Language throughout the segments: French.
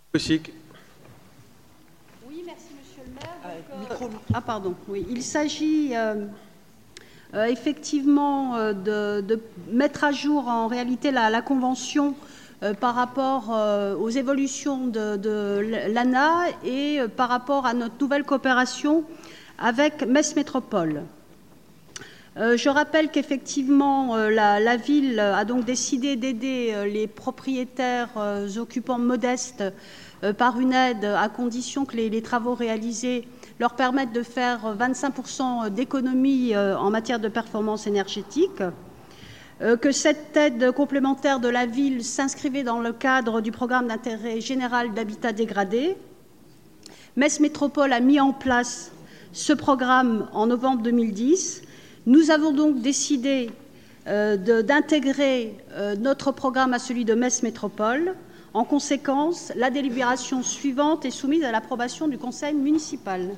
Kossik. Oui, merci Monsieur le maire. Pardon. Oui, il s'agit effectivement de mettre à jour en réalité la convention par rapport aux évolutions de l'ANA et par rapport à notre nouvelle coopération avec Metz Métropole. Je rappelle qu'effectivement, la ville a donc décidé d'aider les propriétaires occupants modestes par une aide à condition que les travaux réalisés leur permettent de faire 25% d'économie en matière de performance énergétique, que cette aide complémentaire de la ville s'inscrivait dans le cadre du programme d'intérêt général d'habitat dégradé. Metz Métropole a mis en place ce programme en novembre 2010. Nous avons donc décidé d'intégrer notre programme à celui de Metz Métropole. En conséquence, la délibération suivante est soumise à l'approbation du conseil municipal.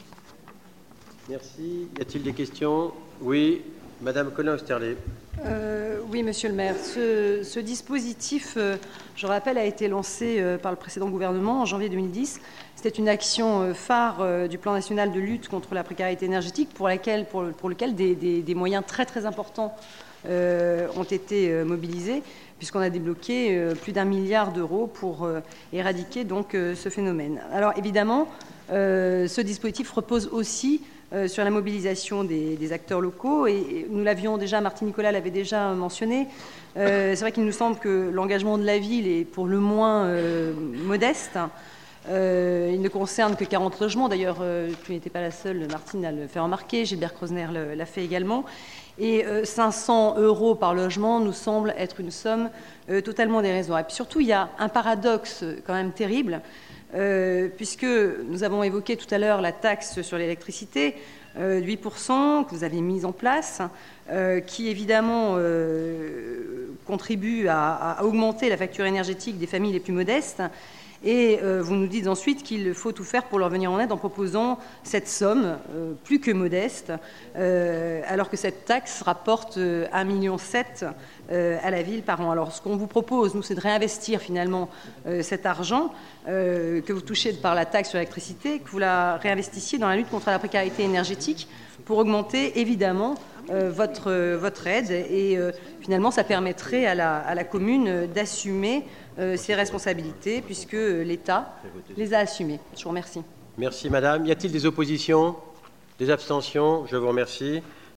Merci. Y a-t-il des questions? Oui, Madame Collin-Oesterlé. Oui, Monsieur le maire. Ce dispositif, je rappelle, a été lancé par le précédent gouvernement en janvier 2010. C'était une action phare du plan national de lutte contre la précarité énergétique pour lequel des moyens très très importants ont été mobilisés, puisqu'on a débloqué plus d'1 milliard d'euros pour éradiquer donc ce phénomène. Alors évidemment, ce dispositif repose aussi sur la mobilisation des acteurs locaux, et nous l'avions déjà, Martine Nicolas l'avait déjà mentionné. C'est vrai qu'il nous semble que l'engagement de la ville est pour le moins modeste. Il ne concerne que 40 logements. D'ailleurs, tu n'étais pas la seule, Martine, à le faire remarquer. Gilbert Krosner l'a fait également. Et 500 € par logement nous semble être une somme totalement dérisoire. Et puis surtout, il y a un paradoxe quand même terrible, puisque nous avons évoqué tout à l'heure la taxe sur l'électricité, 8% que vous avez mise en place, qui évidemment contribue à augmenter la facture énergétique des familles les plus modestes. Et vous nous dites ensuite qu'il faut tout faire pour leur venir en aide en proposant cette somme plus que modeste, alors que cette taxe rapporte 1,7 million à la ville par an. Alors ce qu'on vous propose, nous, c'est de réinvestir finalement cet argent que vous touchez par la taxe sur l'électricité, que vous la réinvestissiez dans la lutte contre la précarité énergétique pour augmenter évidemment votre aide. Et finalement, ça permettrait à la commune d'assumer ses responsabilités, puisque l'État les a assumées. Je vous remercie. Merci, Madame. Y a-t-il des oppositions? Des abstentions? Je vous remercie.